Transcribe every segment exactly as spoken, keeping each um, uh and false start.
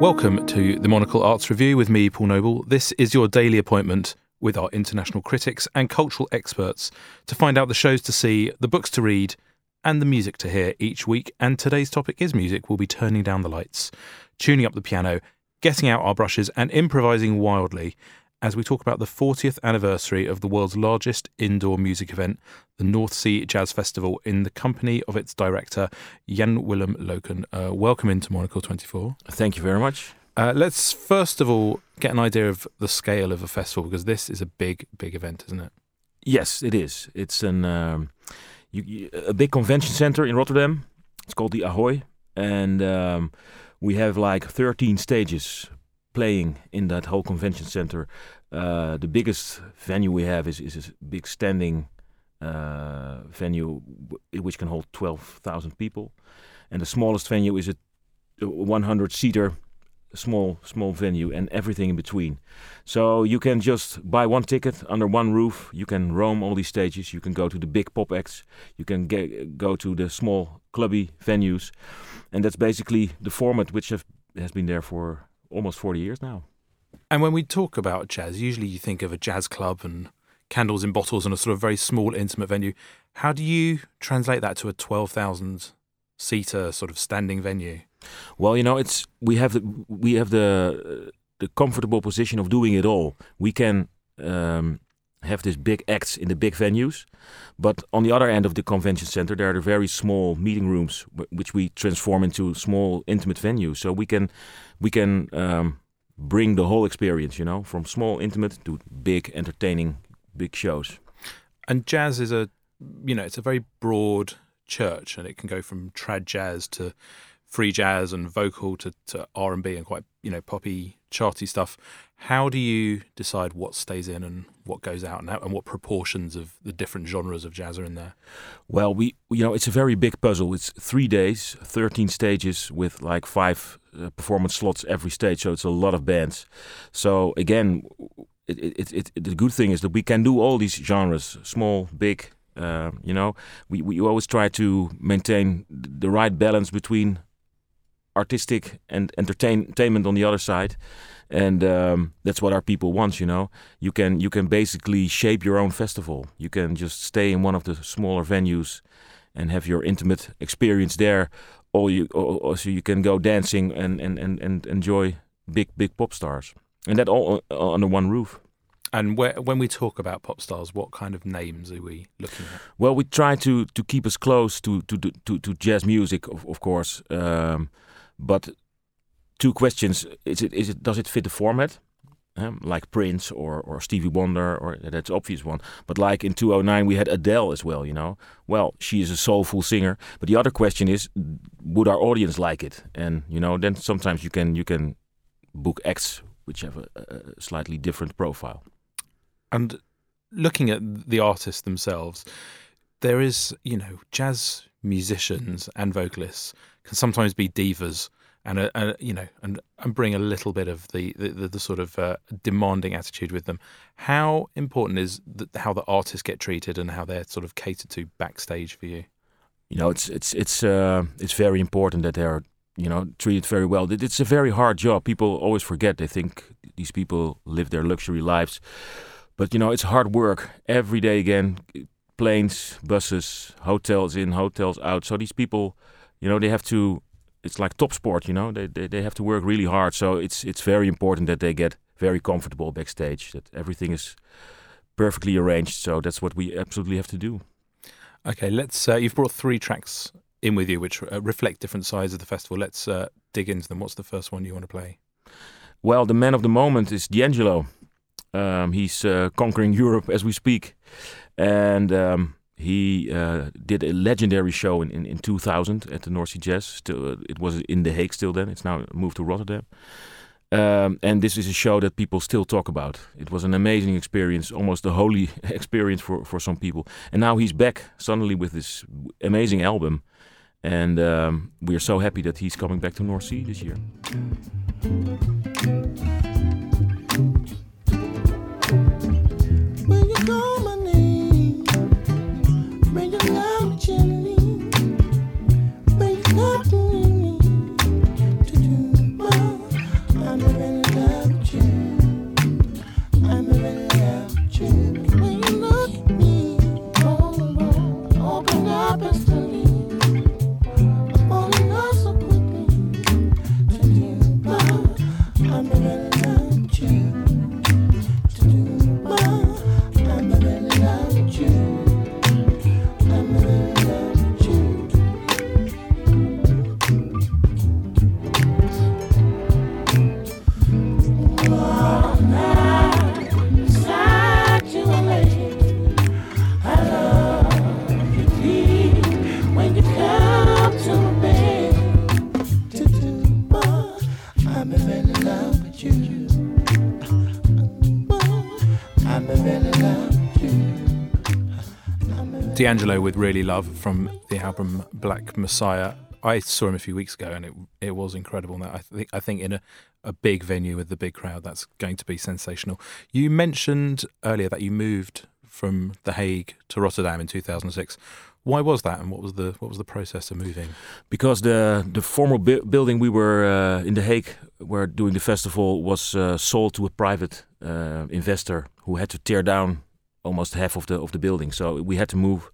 Welcome to the Monocle Arts Review with me, Paul Noble. This is your daily appointment with our international critics and cultural experts to find out the shows to see, the books to read, and the music to hear each week. And today's topic is music. We'll be turning down the lights, tuning up the piano, getting out our brushes, and improvising wildly as we talk about the fortieth anniversary of the world's largest indoor music event, the North Sea Jazz Festival, in the company of its director, Jan Willem Loken. Uh, welcome into Monocle twenty-four. Thank you very much. Uh, let's first of all get an idea of the scale of the festival, because this is a big, big event, isn't it? Yes, it is. It's an um, you, you, a big convention center in Rotterdam. It's called the Ahoy, and um, we have like thirteen stages playing in that whole convention center. Uh, the biggest venue we have is, is a big standing uh, venue w- which can hold twelve thousand people, and the smallest venue is a one hundred seater small small venue, and everything in between. So you can just buy one ticket under one roof. You can roam all these stages. You can go to the big pop acts. You can get, go to the small clubby venues, and that's basically the format which have, has been there for almost forty years now. And when we talk about jazz, usually you think of a jazz club and candles in bottles and a sort of very small, intimate venue. How do you translate that to a twelve thousand seater sort of standing venue? Well, you know, it's we have the we have the the comfortable position of doing it all. We can um, have these big acts in the big venues, but on the other end of the convention center, there are the very small meeting rooms, which we transform into small, intimate venues. So we can we can um, bring the whole experience, you know, from small, intimate to big, entertaining, big shows. And jazz is a, you know, it's a very broad church, and it can go from trad jazz to free jazz and vocal to, to R and B and quite, you know, poppy, charty stuff. How do you decide what stays in and what goes out, and, how, and what proportions of the different genres of jazz are in there? Well, we, you know, it's a very big puzzle. It's three days, thirteen stages with like five uh, performance slots every stage. So it's a lot of bands. So again, it, it, it, it, the good thing is that we can do all these genres, small, big. Uh, you know, we, we always try to maintain the right balance between artistic and entertainment on the other side, and um, that's what our people want. You know, you can you can basically shape your own festival. You can just stay in one of the smaller venues and have your intimate experience there, or you or, or so you can go dancing and, and, and, and enjoy big big pop stars, and that all under one roof. And where, when we talk about pop stars, what kind of names are we looking at? Well, we try to, to keep us close to to to, to jazz music, of, of course. Um, But two questions: is it is it does it fit the format, um, like Prince or, or Stevie Wonder, or that's obvious one. But like in two thousand nine we had Adele as well. You know, well, she is a soulful singer. But the other question is, would our audience like it? And you know, then sometimes you can you can book acts which have a, a slightly different profile. And looking at the artists themselves, there is, you know, jazz musicians and vocalists can sometimes be divas, and a, a, you know, and, and bring a little bit of the the, the sort of uh, demanding attitude with them. How important is the, how the artists get treated and how they're sort of catered to backstage for you? You know, it's it's it's uh, it's very important that they are, you know, treated very well. It's a very hard job. People always forget. They think these people live their luxury lives, but you know, it's hard work every day. Again, planes, buses, hotels in, hotels out. So these people, you know, they have to, it's like top sport, you know, they, they they have to work really hard. So it's it's very important that they get very comfortable backstage, that everything is perfectly arranged. So that's what we absolutely have to do. Okay, let's, uh, you've brought three tracks in with you which uh, reflect different sides of the festival. Let's uh, dig into them. What's the first one you want to play? Well, the man of the moment is D'Angelo. Um, he's uh, conquering Europe as we speak. And um, he uh, did a legendary show in, in, in two thousand at the North Sea Jazz. Still, uh, it was in The Hague still then. It's now moved to Rotterdam. Um, and this is a show that people still talk about. It was an amazing experience, almost a holy experience for, for some people. And now he's back suddenly with this amazing album. And um, we are so happy that he's coming back to North Sea this year. When you call my name, bring your love gently, bring your love to me, to do my D'Angelo with Really Love from the album Black Messiah. I saw him a few weeks ago and it it was incredible. Now I think I think in a, a big venue with a big crowd, that's going to be sensational. You mentioned earlier that you moved from The Hague to Rotterdam in two thousand six. Why was that, and what was the what was the process of moving? Because the the former bu- building we were uh, in The Hague, where doing the festival, was uh, sold to a private uh, investor who had to tear down almost half of the of the building. So we had to move,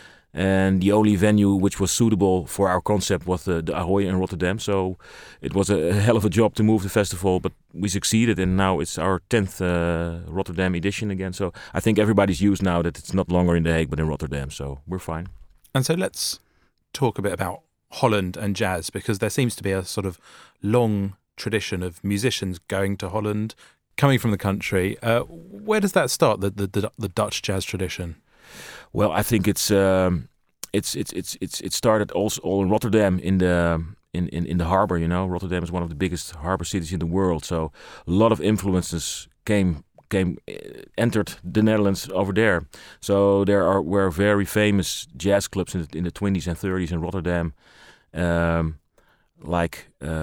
and the only venue which was suitable for our concept was the, the Ahoy in Rotterdam. So it was a, a hell of a job to move the festival, but we succeeded, and now it's our tenth uh, Rotterdam edition again. So I think everybody's used now that it's not longer in The Hague but in Rotterdam. So we're fine. And so let's talk a bit about Holland and jazz, because there seems to be a sort of long tradition of musicians going to Holland, coming from the country. Uh, where does that start, the, the the the Dutch jazz tradition? Well, I think it's um, it's it's it's it's it started also all in Rotterdam in the in, in, in the harbor. You know, Rotterdam is one of the biggest harbor cities in the world, so a lot of influences came came entered the Netherlands over there. So there are were very famous jazz clubs in the, in the twenties and thirties in Rotterdam, um, like.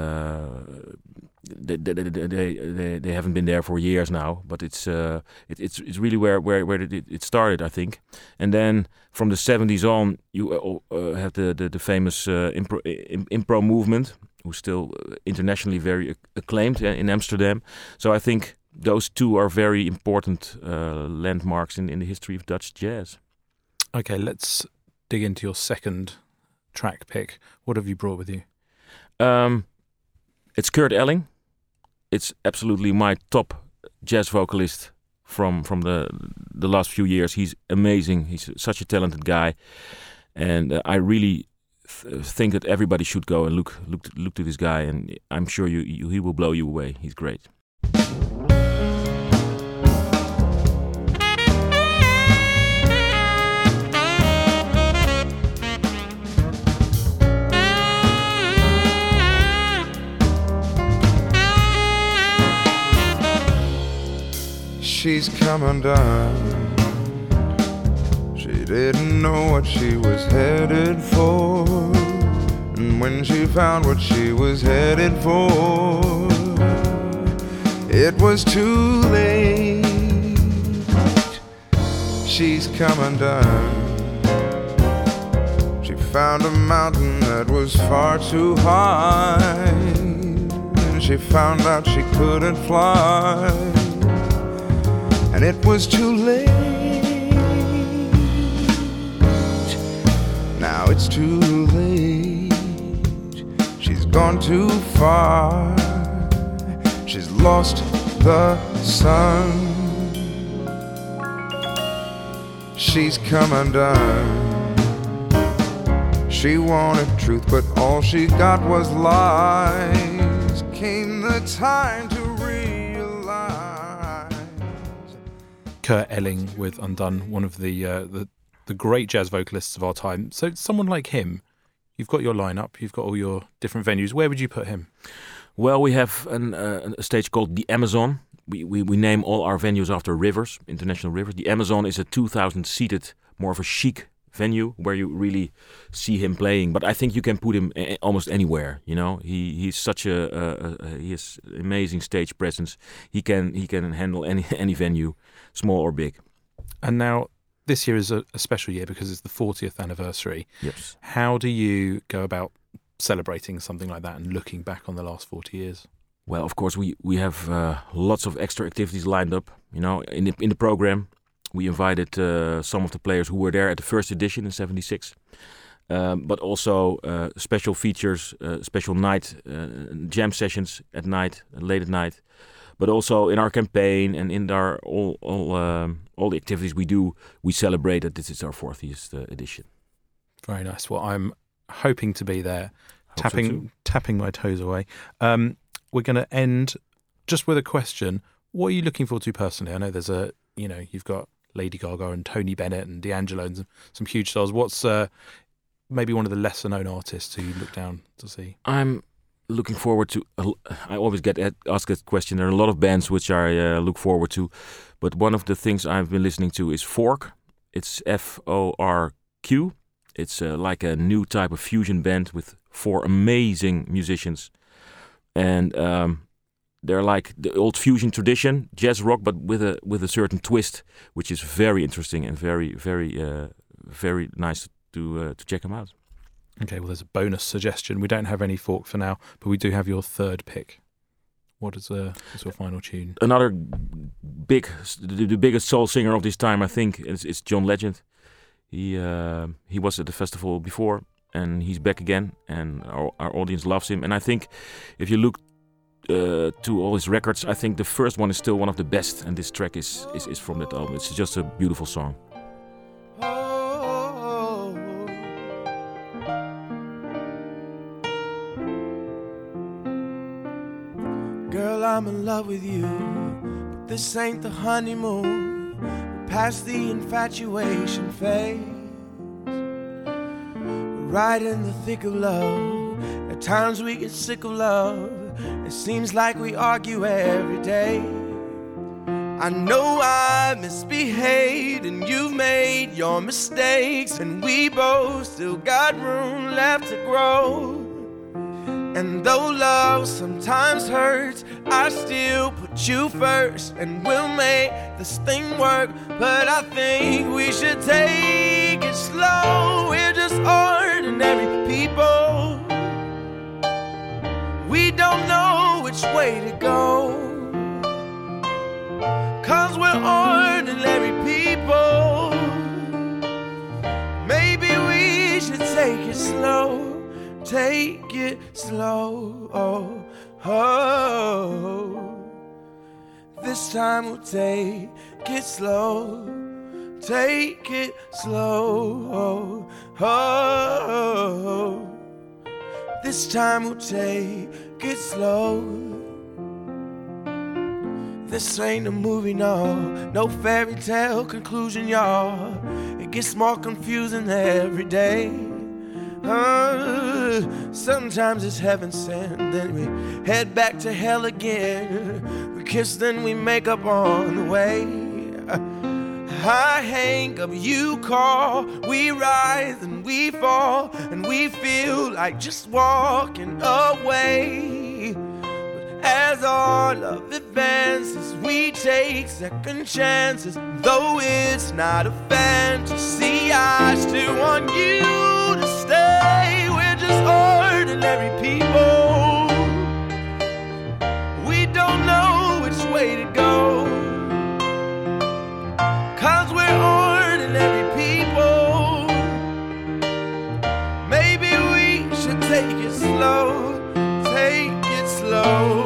Uh, They, they, they, they, they haven't been there for years now, but it's uh, it, it's it's really where where where it, it started, I think. And then from the seventies on, you uh, uh, have the the, the famous uh, impro, impro movement, who's still internationally very acclaimed in Amsterdam. So I think those two are very important uh, landmarks in, in the history of Dutch jazz. Okay, let's dig into your second track pick. What have you brought with you? Um, it's Kurt Elling. It's absolutely my top jazz vocalist from from the the last few years. He's amazing. He's such a talented guy, and uh, I really th- think that everybody should go and look look look to this guy. And I'm sure you, you he will blow you away. He's great. She's come undone. She didn't know what she was headed for, and when she found what she was headed for, it was too late. She's come undone. She found a mountain that was far too high, and she found out she couldn't fly, and it was too late. Now it's too late. She's gone too far. She's lost the sun. She's come undone. She wanted truth, but all she got was lies. Came the time to Kurt Elling with Undone, one of the, uh, the the great jazz vocalists of our time. So someone like him, you've got your lineup, you've got all your different venues. Where would you put him? Well, we have an, uh, a stage called the Amazon. We, we we name all our venues after rivers, international rivers. The Amazon is a two thousand seated, more of a chic venue where you really see him playing. But I think you can put him a- almost anywhere. You know, he he's such a, a, a he has amazing stage presence. He can he can handle any any venue, small or big. And now this year is a, a special year because it's the fortieth anniversary. Yes. How do you go about celebrating something like that and looking back on the last forty years? Well, of course, we we have uh, lots of extra activities lined up. You know, in the in the program, we invited uh, some of the players who were there at the first edition in seventy-six, um, but also uh, special features, uh, special night uh, jam sessions at night, late at night. But also in our campaign and in our all all um, all the activities we do, we celebrate that this is our fortieth uh, edition. Very nice. Well, I'm hoping to be there, Hope so tapping too. tapping my toes away. Um, we're going to end just with a question. What are you looking forward to personally? I know there's a, you know, you've got Lady Gaga and Tony Bennett and D'Angelo and some, some huge stars. What's uh, maybe one of the lesser known artists who you look down to see? I'm looking forward to. Uh, I always get asked that question. There are a lot of bands which I uh, look forward to, but one of the things I've been listening to is Fork. It's F O R Q. It's uh, like a new type of fusion band with four amazing musicians. And um, they're like the old fusion tradition, jazz rock, but with a with a certain twist, which is very interesting and very, very, uh, very nice to uh, to check them out. Okay, well, there's a bonus suggestion. We don't have any Fork for now, but we do have your third pick. What is uh, what's your final tune? Another big, the, the biggest soul singer of this time, I think, is, is John Legend. He uh, he was at the festival before, and he's back again, and our, our audience loves him. And I think if you look uh, to all his records, I think the first one is still one of the best, and this track is is, is from that album. It's just a beautiful song. Girl, I'm in love with you, but this ain't the honeymoon. We're past the infatuation phase. We're right in the thick of love. At times we get sick of love. It seems like we argue every day. I know I misbehaved and you've made your mistakes, and we both still got room left to grow. And though love sometimes hurts, I still put you first, and we'll make this thing work. But I think we should take it slow. We're just ordinary people. We don't know which way to go, 'cause we're ordinary people. Maybe we should take it slow. Take it slow, oh, oh. This time we'll take it slow. Take it slow, oh, oh. This time we'll take it slow. This ain't a movie, no, no fairy tale conclusion, y'all. It gets more confusing every day. Uh, sometimes it's heaven sent, then we head back to hell again. We kiss, then we make up on the way. I hang up, you call, we rise and we fall, and we feel like just walking away. But as our love advances, we take second chances. Though it's not a fantasy, I still want you to stay. We're just ordinary people. We don't know which way to go, 'cause we're ordinary people. Maybe we should take it slow. Take it slow.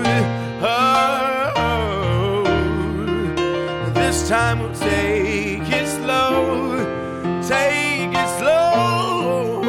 Oh, this time we'll take it slow. Take it slow.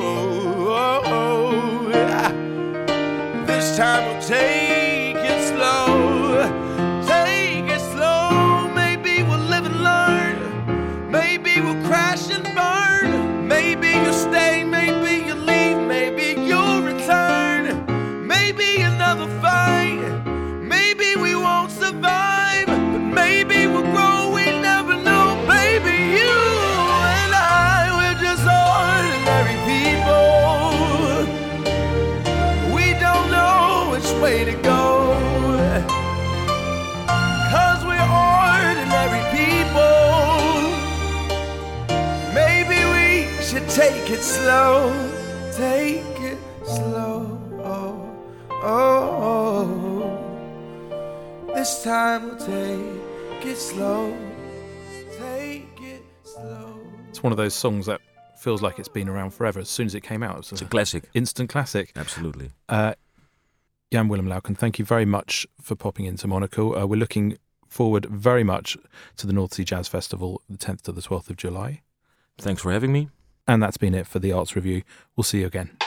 This time we'll take it slow. Take it slow. Maybe we'll live and learn. Maybe we'll crash and burn. Maybe you'll stay, maybe you'll leave, maybe you'll return. Maybe another fight. Maybe we won't survive, but maybe we'll grow. We never know, baby. You and I, we're just ordinary people. We don't know which way to go, 'cause we're ordinary people. Maybe we should take it slow. Take it slow. Oh, oh, oh. This time we'll take it slow. Take it slow. It's one of those songs that feels like it's been around forever. As soon as it came out, it's, It's a classic. instant classic. Absolutely. Uh, Jan Willem Lauken, thank you very much for popping into Monaco. Uh, we're looking forward very much to the North Sea Jazz Festival, the tenth to the twelfth of July. Thanks for having me. And that's been it for the Arts Review. We'll see you again.